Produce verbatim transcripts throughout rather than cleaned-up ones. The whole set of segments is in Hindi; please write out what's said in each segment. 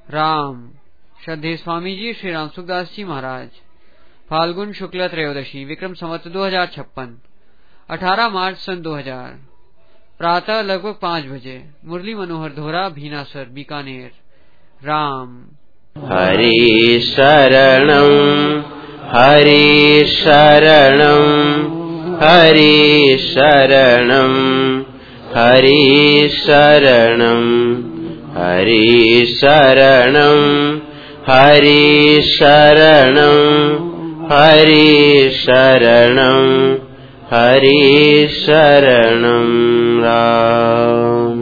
राम। श्रद्धेय स्वामी जी श्री राम सुखदास जी महाराज। फाल्गुन शुक्ल त्रयोदशी विक्रम संवत दो हजार छप्पन अठारह मार्च सन दो हजार। प्रातः लगभग पाँच बजे। मुरली मनोहर धोरा, भीनासर, बीकानेर। राम। हरि शरणं हरि शरणं हरि शरणं हरि शरणं हरि शरणं हरि शरणं हरि शरणं हरि शरणं राम।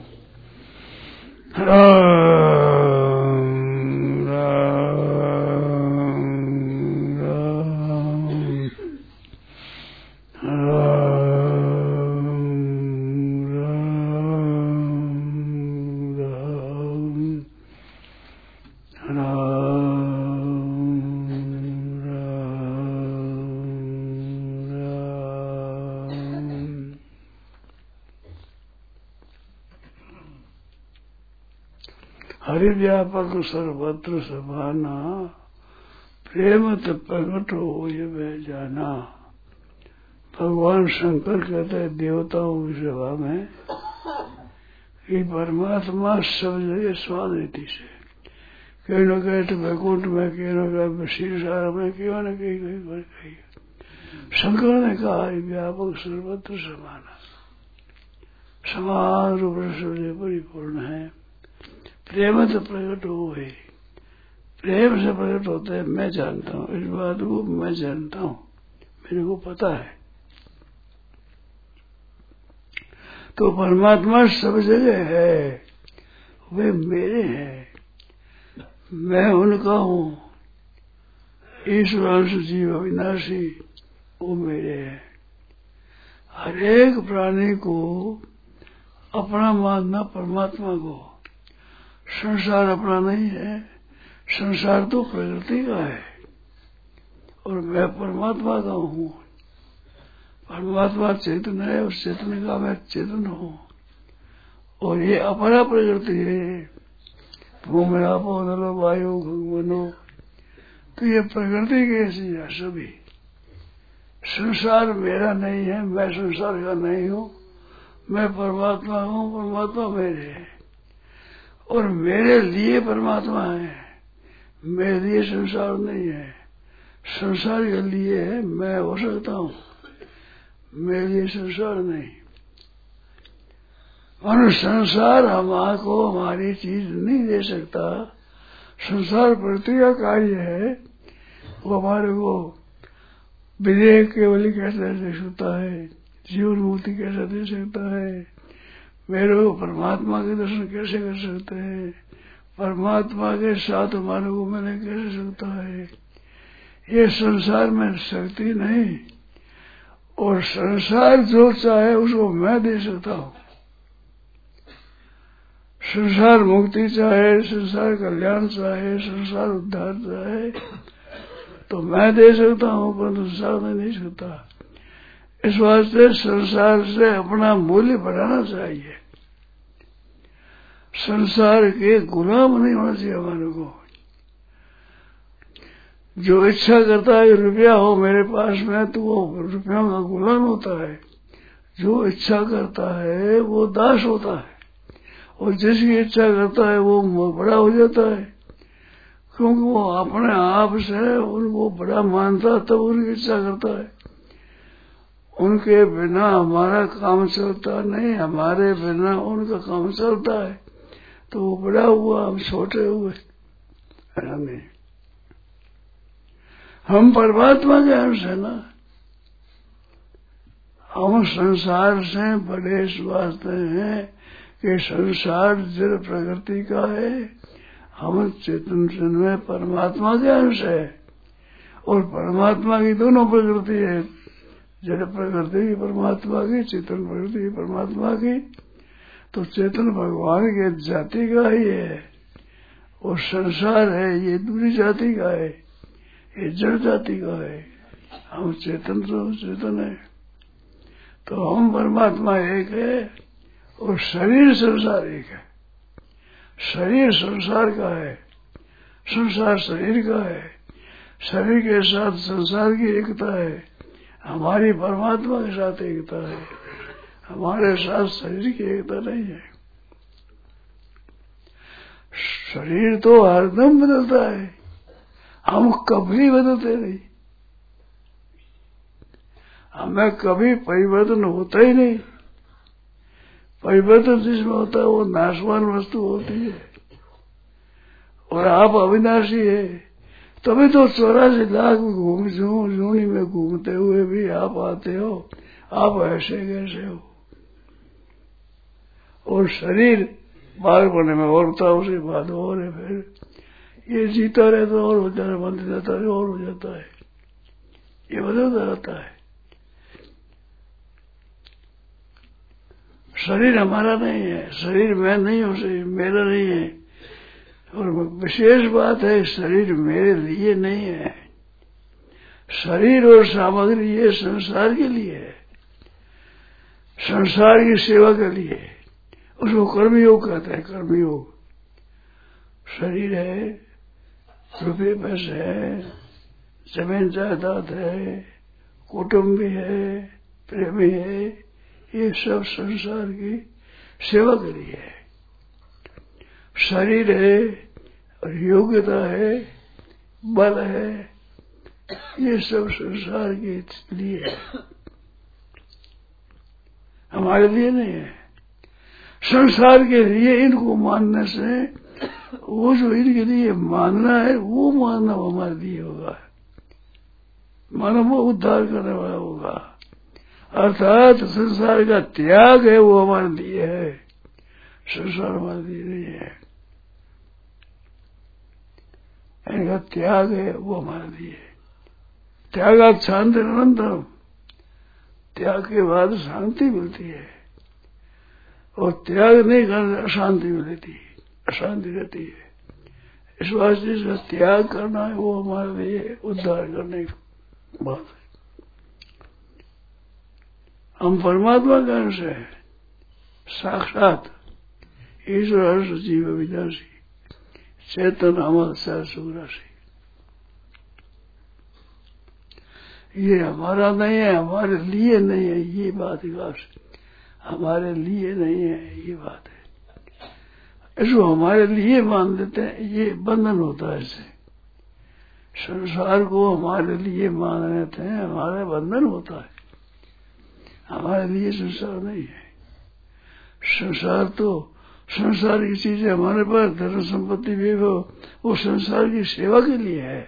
हरिव्यापक सर्वत्र समाना, प्रेम त प्रकट हो ये वह जाना। भगवान शंकर कहते हैं देवताओं की सभा में कि परमात्मा सब जगह स्वादिति से, कहीं न कहीं तो वैकुंठ में, कहीं न कहीं शीर्षार में, क्यों न कहीं कहीं पर कहीं। शंकर ने कहा व्यापक सर्वत्र समाना, समान रूप से परिपूर्ण है। प्रेम से प्रकट हो गई, प्रेम से प्रकट होते हैं। मैं जानता हूँ इस बात को, मैं जानता हूँ, मेरे को पता है। तो परमात्मा सब जगह है, वे मेरे हैं, मैं उनका हूँ। ईश्वरांश जीव अविनाशी, वो मेरे हैं। हर एक प्राणी को अपना मानना परमात्मा को। संसार अपना नहीं है, संसार तो प्रकृति का है और मैं परमात्मा का हूँ। परमात्मा चेतन है, उस चेतन का मैं चेतन हूँ। और ये अपरा प्रकृति है, भूमि आपो नलो वायु भगवनो, तो ये प्रकृति कैसी है सभी। संसार मेरा नहीं है, मैं संसार का नहीं हूँ, मैं परमात्मा हूँ, परमात्मा मेरे है। और मेरे लिए परमात्मा है, मेरे लिए संसार नहीं है। संसार के लिए है, मैं हो सकता हूँ, मेरे लिए संसार नहीं। और संसार हमको हमारी चीज नहीं दे सकता। संसार प्रकृति का कार्य है, वो हमारे को विवेक केवल कैसे दे सकता है, जीवन मुक्ति कैसे दे सकता है, मेरे को परमात्मा के दर्शन कैसे कर सकते हैं, परमात्मा के साथ हमारे को मैंने कैसे सकता है। ये संसार में शक्ति नहीं, और संसार जो चाहे उसको मैं दे सकता हूँ। संसार मुक्ति चाहे, संसार कल्याण चाहे, संसार उद्धार चाहे, तो मैं दे सकता हूँ, पर संसार में नहीं सकता। इस वास्ते संसार से अपना मूल्य बढ़ाना चाहिए। संसार के गुलाम नहीं होना चाहिए हमारे को। जो इच्छा करता है रुपया हो मेरे पास में, तो वो रुपया का गुलाम होता है। जो इच्छा करता है वो दास होता है, और जिसकी इच्छा करता है वो बड़ा हो जाता है, क्योंकि वो अपने आप से उनको बड़ा मानता, तब उनकी इच्छा करता है। उनके बिना हमारा काम चलता नहीं, हमारे बिना उनका काम चलता है। तो वो बड़ा हुआ, हम छोटे हुए। नहीं, हम परमात्मा के अंश है ना। हम संसार से बड़े इस वास्ते हैं कि संसार जड़ प्रकृति का है, हम चेतन में परमात्मा के अंश है। और परमात्मा की दोनों प्रकृति है, जड़ प्रकृति परमात्मा की, चेतन प्रकृति परमात्मा की। तो चेतन भगवान के जाति का ही है, और संसार है ये दूसरी जाति का है, ये जड़ जाति का है। हम चेतन तो चेतन है, तो हम परमात्मा एक है, और शरीर संसार एक है। शरीर संसार का है, संसार शरीर का है, शरीर के साथ संसार की एकता है, हमारी परमात्मा के साथ एकता है, हमारे साथ शरीर की एकता नहीं है। शरीर तो हरदम बदलता है, हम कभी बदलते नहीं, हमें कभी परिवर्तन होता ही नहीं। परिवर्तन जिसमें होता है वो नाशवान वस्तु होती है, और आप अविनाशी है। तभी तो चौरासी लाख घूम जूनी में घूमते हुए भी आप आते हो, आप ऐसे कैसे हो। और शरीर बाहर पड़ने में और होता, उसी बात और है। फिर ये जीता रहता और हो जाता है, बंद जाता है और हो जाता है, ये बदलता रहता है। शरीर हमारा नहीं है, शरीर मैं नहीं हूँ, शरीर मेरा नहीं है। और विशेष बात है, शरीर मेरे लिए नहीं है। शरीर और सामग्री ये संसार के लिए है, संसार की सेवा के लिए। उसको कर्मयोग कहते हैं, कर्मयोग। शरीर है, रुपये पैसे है, जमीन जायदाद है, कुटुंब है, प्रेमी है, ये सब संसार की सेवा के लिए है। शरीर है और योग्यता है, बल है, ये सब संसार के लिए है, हमारे लिए नहीं है। संसार के लिए इनको मानने से, वो जो इनके लिए मानना है वो मानना हमारे लिए होगा, मानो वो उद्धार करने वाला होगा। अर्थात संसार का त्याग है वो हमारे लिए है, संसार हमारे लिए नहीं है। इनका त्याग है वो हमारे लिए। त्यागात शांति अनंतरम, त्याग के बाद शांति मिलती है, और त्याग नहीं करने अशांति मिलती, अशांति रहती है। इस वास्ते इसका त्याग करना है वो हमारे लिए उद्धार करने की बात है। हम परमात्मा के अंश है, साक्षात ईश्वर हर्ष जीव विनाशी चेतन अमल सह सुख राशि। ये हमारा नहीं है, हमारे लिए नहीं है, ये बात विकास हमारे लिए नहीं है, ये बात है। इसको हमारे लिए मान लेते हैं, ये बंधन होता है। इससे संसार को हमारे लिए मान लेते हैं, हमारा बंधन होता है। हमारे लिए संसार नहीं है। संसार तो संसार की चीजें हमारे पास धन संपत्ति भी हो, वो संसार की सेवा के लिए है।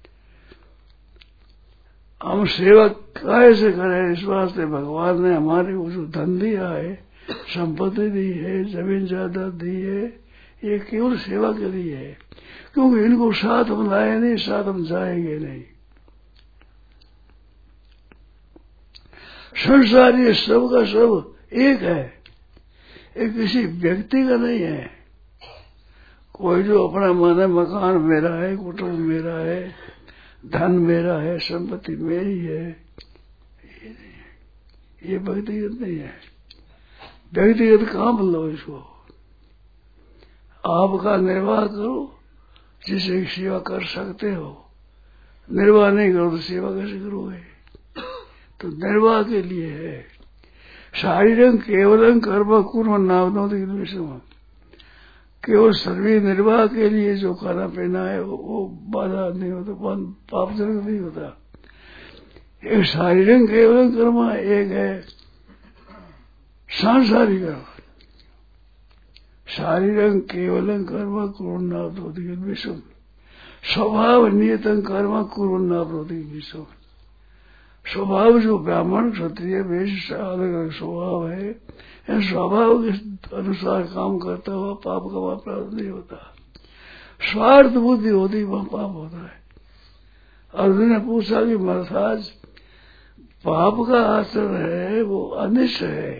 हम सेवा कैसे करें, इस वास्ते भगवान ने हमारे को जो धन दिया है, संपत्ति दी है, जमीन जायदाद दी है, ये केवल सेवा के लिए है। क्योंकि इनको साथ हम लाए नहीं, साथ हम जाएंगे नहीं। संसार ये सब का सब एक है, ये किसी व्यक्ति का नहीं है। कोई जो अपना मन है, मकान मेरा है, कुटुंब मेरा है, धन मेरा है, संपत्ति मेरी है, ये नहीं है, ये व्यक्तिगत नहीं है। व्यक्तिगत काम लो इसको, आपका निर्वाह करो जिसे सेवा कर सकते हो। निर्वाह नहीं करो तो सेवा कैसे करोगे? तो निर्वाह के लिए है। शारीरं केवलम कर्म कुर्म नावनोति विषम, केवल शरीर निर्वाह के लिए जो खाना पीना है वो बाधा नहीं होता, पापजनक नहीं होता। एक शारीरं केवलम कर्म, एक है सांसारिक कर्म। शारीरं केवलम कर्म कुर्म नावनोति विषम, स्वभाव नियतं कर्म कुर्म नावनोति विषम। स्वभाव जो ब्राह्मण क्षत्रिय वैश्य अलग अलग स्वभाव है, इन स्वभाव के अनुसार काम करता हुआ पाप का वहां प्राप्त नहीं होता। स्वार्थ बुद्धि होती वहां पाप होता है। अर्जुन ने पूछा कि महाराज पाप का आचरण है वो अनिष्ट है,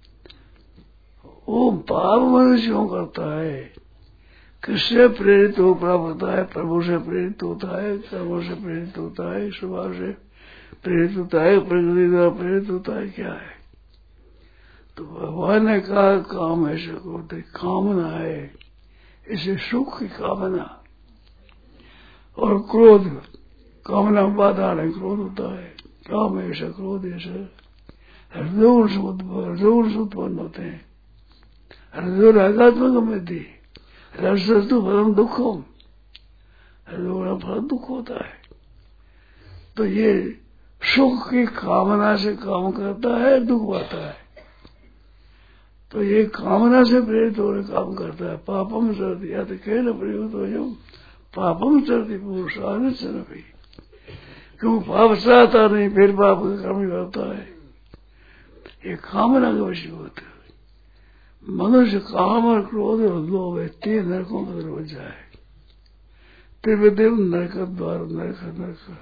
वो पाप मनुष्य क्यों करता है? किससे प्रेरित हो प्राप्त होता है? प्रभु से प्रेरित होता है, कर्मों से प्रेरित होता है, स्वभाव से प्रेरित होता है, प्रकृति द्वारा प्रेरित होता है, क्या है? तो भगवान ने कहा काम ऐसे होते, कामना है, इसे सुख की कामना और क्रोध, कामना बाधा नहीं, क्रोध होता है, काम ऐसा क्रोध ऐसा हृदय से उत्पन्न होते हैं। हृदय रागात्मक में थी रसस्तु फलम दुखम, हृदय फल दुख होता है। तो ये सुख की कामना से काम करता है, दुख पाता है। तो ये कामना से प्रेरित होकर काम करता है। पापम सर्दी या तो खेल प्रयुक्त हो जो पापम सर्दी पुरुषार्थ से न भी, क्यों पाप चाहता नहीं फिर पाप का कर्म करता है। ये कामना का विषय होता है। मनुष्य काम और क्रोध और लोभ है, तीन नरकों का दरवाजा है। त्रिविदेव नरक द्वार, नरक नरक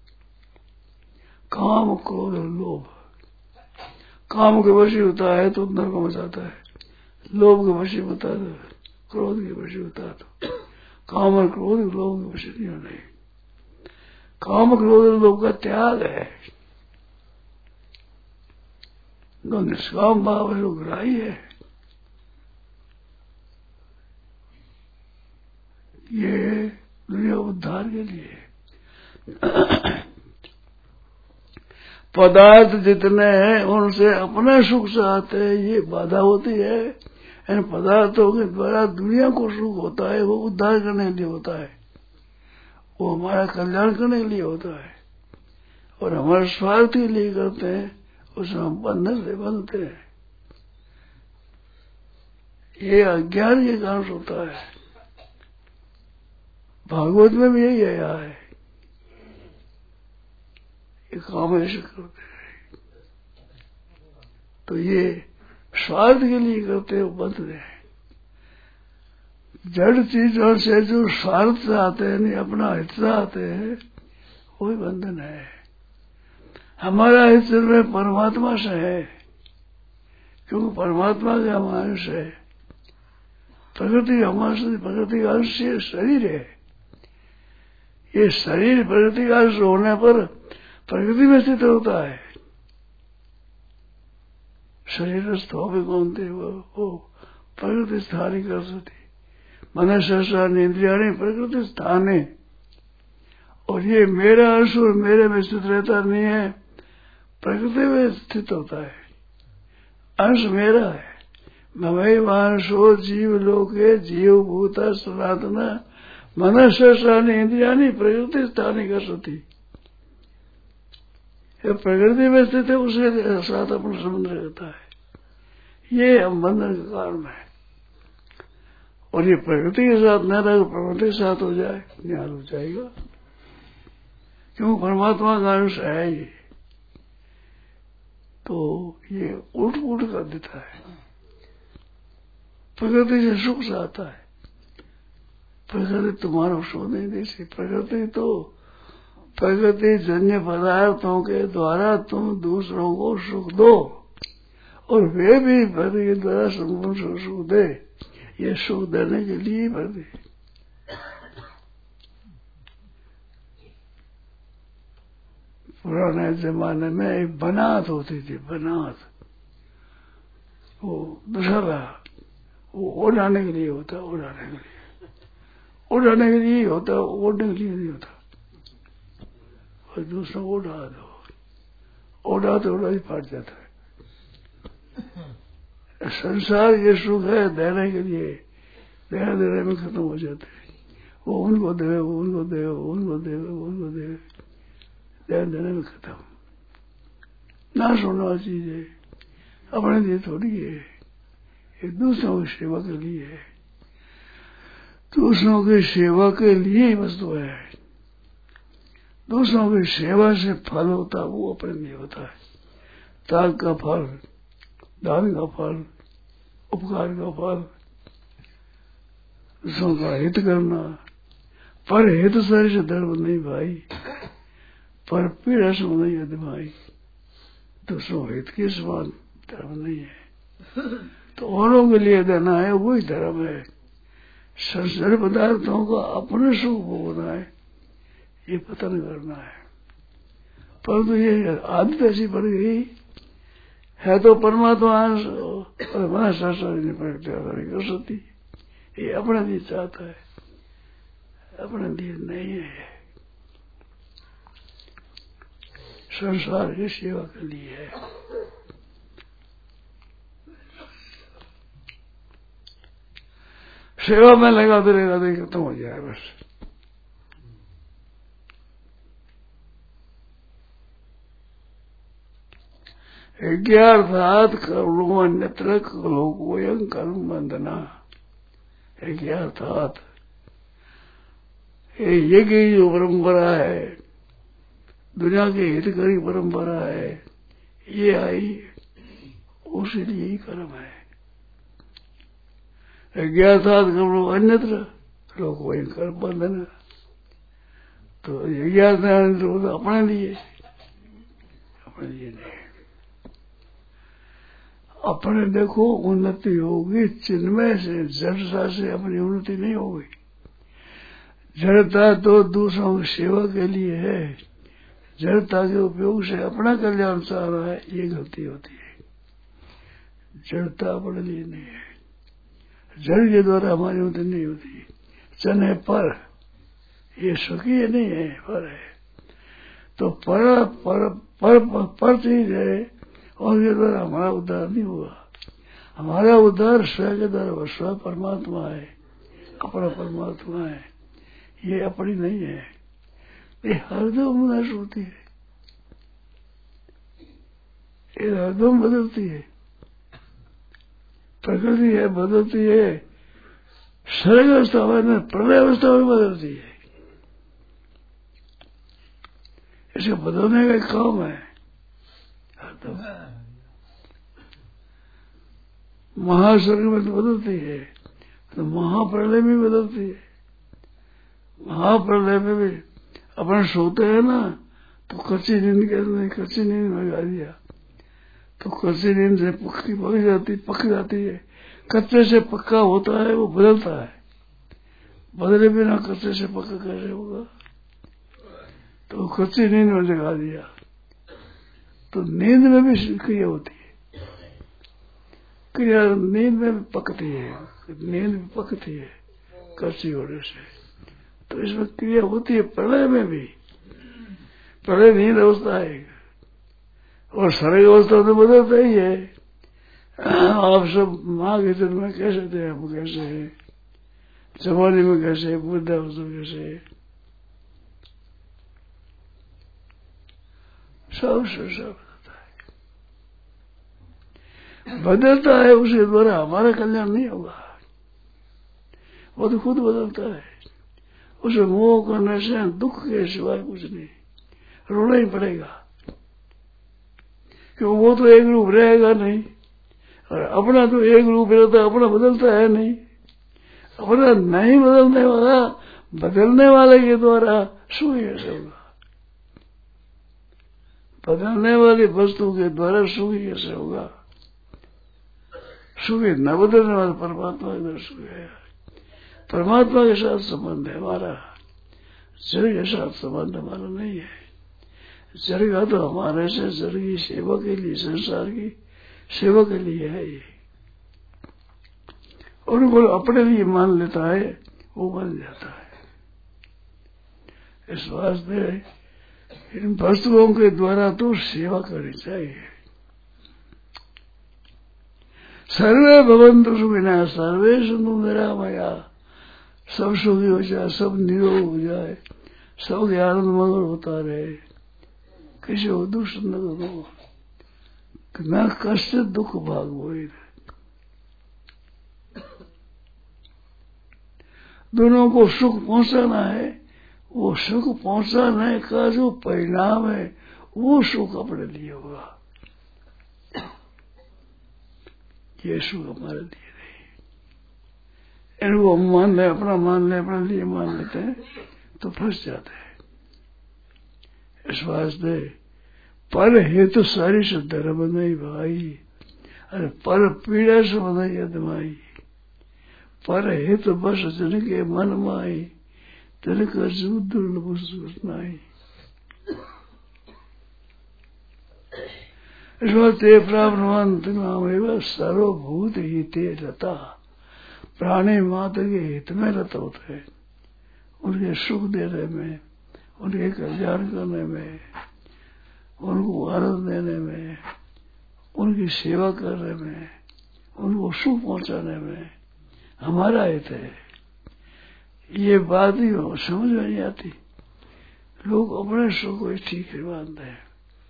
काम क्रोध और लोभ। काम के वशी होता है तो नरक में जाता है, लोभ के वशी होता है, क्रोध के वशी होता है तो काम और क्रोध लोभ के वशी नहीं होने। काम क्रोध और लोभ का त्याग है, जो निष्काम भाव है वो ग्राही है। ये दुनिया उद्धार के लिए पदार्थ जितने हैं उनसे अपने सुख चाहते हैं, ये बाधा होती है। इन पदार्थों के द्वारा दुनिया को सुख होता है, वो उद्धार करने के लिए होता है, वो हमारा कल्याण करने के लिए होता है। और हमारे स्वार्थ के लिए करते हैं, उसमें हम बंधन से बनते हैं। ये अज्ञान के कारण होता है। भागवत में भी यही आया है, ये काम ऐसे करते हैं। तो ये स्वार्थ के लिए करते हैं, बंध हैं। जड़ चीजों से जो स्वार्थ चाहते हैं, नहीं अपना हित चाहते हैं, वही बंधन है। हमारा हित में परमात्मा से है, क्योंकि परमात्मा का हमारे से प्रकृति हमारे प्रकृति का अंश शरीर है। ये शरीर प्रकृति का अंश होने पर प्रकृति में स्थित होता है। शरीर स्थोभिक कौन थे वो प्रकृति स्थानी कर सकती, मन सहस्रान इंद्रिया प्रकृति स्थान है। और ये मेरा अंश और मेरे में स्थित रहता नहीं है, प्रकृति में स्थित होता है। अंश मेरा है, ममई वांशो जीव लोके जीव भूत सनातन मन सहस्रान इंद्रिया प्रकृति स्थानी कर सकती। ये प्रकृति में स्थित है, उसके साथ अपना संबंध रहता है। ये हम बंधन का कारण है। और ये प्रकृति के साथ न रहे, प्रकृति के साथ हो जाए, न्याय हो जाएगा। क्यों परमात्मा का अंश है ये, तो ये उठ उठ कर देता है। प्रकृति से सुख चाहता है, प्रकृति तुम्हारा सुख नहीं देती। प्रकृति तो प्रकृति जन्य पदार्थों के द्वारा तुम दूसरों को सुख दो, और वे भी प्रकृति के द्वारा संपूर्ण सुख दे। ये सुख देने के लिए प्रकृति। पुराने जमाने में एक बनात होती थी, बनात, वो दशहरा, वो उड़ाने के लिए होता, उड़ाने के लिए उड़ाने के लिए होता, ओढ़ने के लिए नहीं होता। और दूसरों को उड़ा दो, उड़ा तो उड़ा ही फाट जाता है। संसार ये सुख है देने के लिए, देने देने में खत्म हो जाते हैं। वो उनको दे, वो उनको दे, वो उनको दे, वो उनको दे, देने देने में खत्म। ना सुनना चीज है, अपने लिए थोड़ी है, एक दूसरों की सेवा के लिए है। दूसरों की सेवा के लिए ही वस्तु है। दूसरों की सेवा से फल होता है, वो अपने लिए होता है। त्याग का फल, दान का फल, उपकार का फल, दूसरों का हित करना। पर हित सारी से धर्म नहीं भाई, पर पीड़ा से नहीं है भाई। दूसरों हित के समान धर्म नहीं है। तो औरों के लिए देना है, वही धर्म है। संसार पदार्थों को अपने सुख भोगना है, ये पतन करना है। परंतु ये आदत ऐसी पड़ गई है, तो परमात्मा और मन शास्त्र नहीं कर सकती। ये अपने लिए चाहता है, अपने लिए नहीं है। संसार की सेवा के लिए है। सेवा में लगाते रहेगा तो खत्म हो जाए बस। यज्ञार्थात् कर्मणो अन्यत्र लोकोऽयं कर्म बंधना। यज्ञार्थात् ये यज्ञ जो परंपरा है, दुनिया के हितकारी परंपरा है, ये आई उसी लिए ही कर्म है। यज्ञार्थात् कर्मणो अन्यत्र लोकोऽयं कर्म बंधना। तो यज्ञार्थ अपने लिए, अपने लिए नहीं। अपने देखो उन्नति होगी चिन्मय से, जड़ता से अपनी उन्नति नहीं होगी। जड़ता तो दूसरों की सेवा के लिए है, जड़ता के उपयोग से अपना कल्याण चाह रहा है, ये गलती होती है। जड़ता अपने लिए नहीं है, जड़ के द्वारा हमारी उन्नति नहीं होती। चन है पर, ये स्वकीय नहीं है, पर है। तो पर पर पर, पर, पर चीज है और ये द्वारा हमारा उद्धार नहीं हुआ। हमारा उद्धार स्वयं के द्वारा, स्व परमात्मा है, अपना परमात्मा है, ये अपनी नहीं है। ये हरदम नष्ट होती है, ये हरदम बदलती है। प्रकृति है बदलती है, सर्ग अवस्था में, प्रलय अवस्था में बदलती है। इसे बदलने का काम है हरदम। महासर्ग में तो बदलती है, तो महाप्रलय में बदलती है। महाप्रलय में भी अपन सोते हैं ना, तो कच्ची नींद कहते हैं, कच्ची नींद में गा दिया तो कच्ची नींद से पक्की पक जाती पक जाती है। कच्चे से पक्का होता है, वो बदलता है। बदले बिना कच्चे से पक्का कैसे होगा? तो कच्ची नींद में जगा दिया। तो नींद में भी क्रिया होती है, क्रिया नींद में भी पकती है, नींद भी पकती है कच्ची होने से। तो इसमें क्रिया होती है प्रलय में भी। प्रलय नींद अवस्था है और सर्ग अवस्था तो बदलता ही है। आप सब माँ के जन्म में कैसे थे, हम कैसे हैं, जवानी में कैसे, वृद्धावस्था में कैसे, सब से सब बदलता है। बदलता है, उसके द्वारा हमारा कल्याण नहीं होगा, वो तो खुद बदलता है। उसे मोह करने से दुख के सिवाय कुछ नहीं, रोना ही पड़ेगा, क्योंकि वो तो एक रूप रहेगा नहीं और अपना तो एक रूप रहता है, अपना बदलता है नहीं। अपना नहीं बदलने वाला बदलने वाले के द्वारा सुख कैसे होगा? बदलने वाली वस्तु के द्वारा सुख कैसे होगा? सुख न बदलने वाले परमात्मा के द्वारा सुख है। परमात्मा के साथ संबंध है हमारा, जड़ के साथ संबंध हमारा नहीं है। जड़ का तो हमारे से जड़ की सेवा के लिए, संसार की सेवा के लिए है ये। और वो अपने लिए मान लेता है, वो बन जाता है। इस वास्ते इन वस्तुओं के द्वारा तो सेवा करनी चाहिए। सर्वे भवन्तु सुखिनः, सर्वे सन्तु निरामया। सब सुखी हो जाए, सब निरोग हो जाए, सब आनंद मगन होता रहे, किसी को दुष्ट न दो, न कष्ट दुख भाग बोई। दोनों को सुख पहुंचाना है, वो सुख पहुंचाने का जो परिणाम है वो सुख अपने लिए होगा। ये सुख हमारे लिए नहीं। इनको हम मान ले, अपना मान ले, अपने लिए मान लेते हैं तो फंस जाते हैं। इस वास्ते पर हेतु सारी से धर्म नहीं भाई, अरे पर पीड़ा से बनाई अदमाई। पर हेतु बस जन के मन माई, तेरे का जू दुर्लभ सुनाई। इस बात ते प्राप्तवान नाम सर्वभूत ही ते रता। प्राणी मात्र के हित में रत होते हैं, उनके सुख देने में, उनके कल्याण करने में, उनको आनंद देने में, उनकी सेवा करने में, उनको सुख पहुंचाने में हमारा हित है। ये बात ही हो समझ में नहीं आती। लोग अपने सुख को ठीक ही मानते हैं।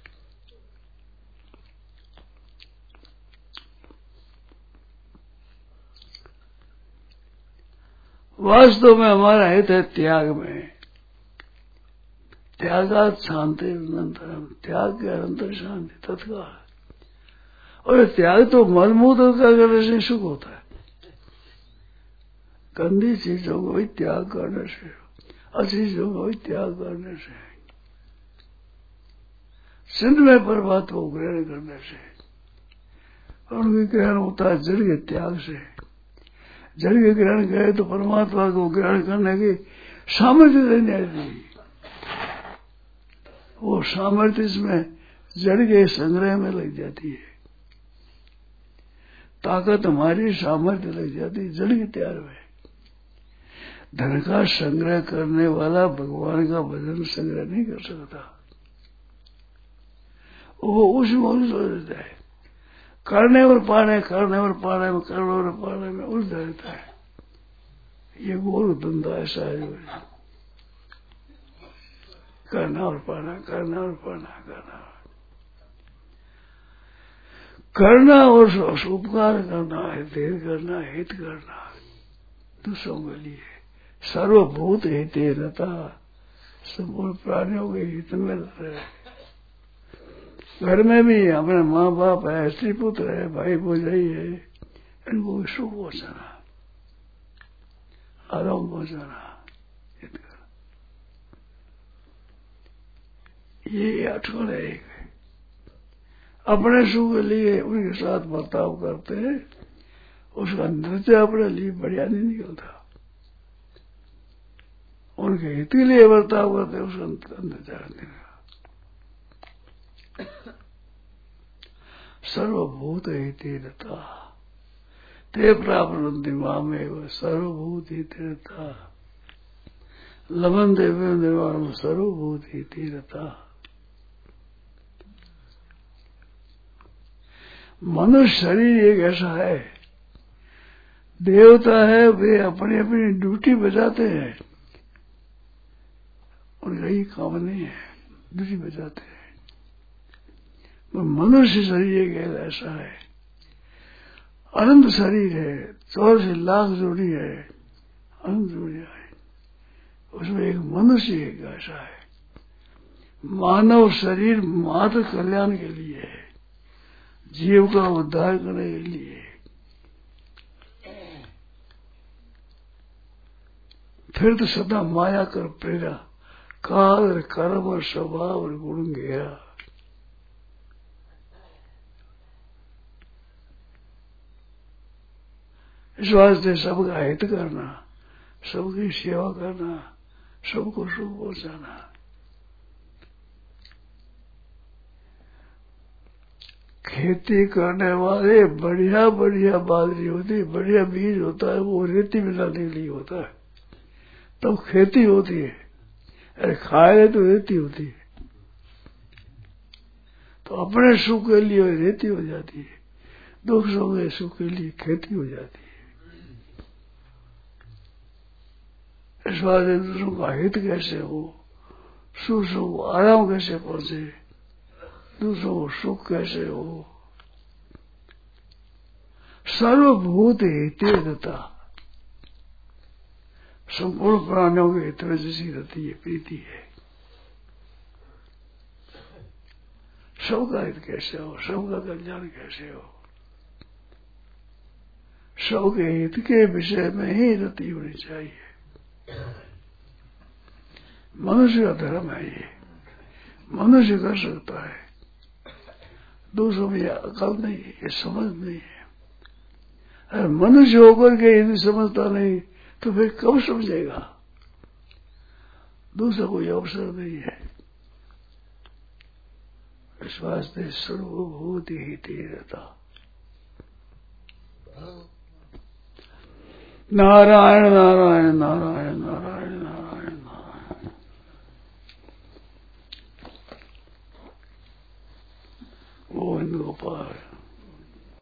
वास्तव में हमारा हित है त्याग में। त्यागात शांति अनंतरम, त्याग के अनंतर शांति तत्काल। और त्याग तो मलमूत्र का करने से सुख होता है। गंदी चीजों को भी त्याग करने से, अच्छी चीजों को भी त्याग करने से, सिंध में परमात्मा को ग्रहण करने से, उनकी ग्रहण होता है जड़ के त्याग से। जड़ के ग्रहण करे तो परमात्मा को ग्रहण करने की सामर्थ्य देने आती। वो सामर्थ्य इसमें जड़ के संग्रह में लग जाती है। ताकत हमारी सामर्थ्य लग जाती है जड़ के त्याग में। धन का संग्रह करने वाला भगवान का भजन संग्रह नहीं कर सकता। वो उस मोह से रहता है, करने और पाने, करने और पाने में, करने और पाने में उलझा रहता है। ये गोल धंधा ऐसा है, करना और पाना, करना और पाना, करना करना और उपकार करना, हित करना, हित करना दूसरों के लिए। सर्वभूत हित रहता, संपूर्ण प्राणियों के हित में रहे। घर में भी अपने माँ बाप है, स्त्री पुत्र है, भाई भौजाई है, इनको भी सुख पहुंचाना, आराम पहुंचाना, हित करना। ये अटकल है एक। अपने सुख के लिए उनके साथ बर्ताव करते हैं, उसका नृत्य अपने लिए बढ़िया नहीं निकलता। उनके हित के लिए बर्ताव करते हैं, उसका नृत्य निकलता। सर्वभूत हितेरता ते प्राप्त मामेव सर्वभूत हितेरता लवन देव निर्वाण सर्वभूत हितेरता। मनुष्य शरीर एक ऐसा है, देवता है, वे अपनी अपनी ड्यूटी बजाते हैं, उनका ही काम नहीं है, ड्यूटी बजाते हैं। मनुष्य शरीर एक ऐसा है, अनंत शरीर है, चौरासी लाख जोड़ी है, अनंत जोड़ियां है, उसमें एक मनुष्य एक ऐसा है। मानव शरीर मात्र कल्याण के लिए है, जीव का उद्धार करने के लिए। फिर तो सदा माया कर प्रेरा, काल कर्म और स्वभाव और गुण घेरा। इस वास्ते सबका हित करना, सबकी सेवा करना, सबको सुख पहुंचाना। खेती करने वाले बढ़िया बढ़िया बाजरी होती, बढ़िया बीज होता है, वो रेती मिलाने के लिए होता है, तब तो खेती होती है। अरे खाए तो रेती होती है, तो अपने सुख के लिए रेती हो जाती है, दूसरों के सुख के लिए खेती हो जाती है। इस बात दूसरों का हित कैसे हो, दूसरों को आराम कैसे पहुंचे, दूसरों को सुख कैसे हो। सर्वभूत हितेरता, संपूर्ण प्राणियों के हित में जैसी रहती है प्रीति है। सबका हित कैसे हो, सबका कल्याण कैसे हो, सबके हित के विषय में ही रति होनी चाहिए। मनुष्य का धर्म है ये, मनुष्य कर सकता है, दूसरों में अकल नहीं है, ये समझ नहीं है। अरे मनुष्य होकर के यदि समझता नहीं तो फिर कब समझेगा। दूसरा कोई अवसर नहीं है। इस वास्ते सर्वभूत हितेरता। नारायण नारायण नारायण नारायण नारायण नारायण। गोविंद गोपाल।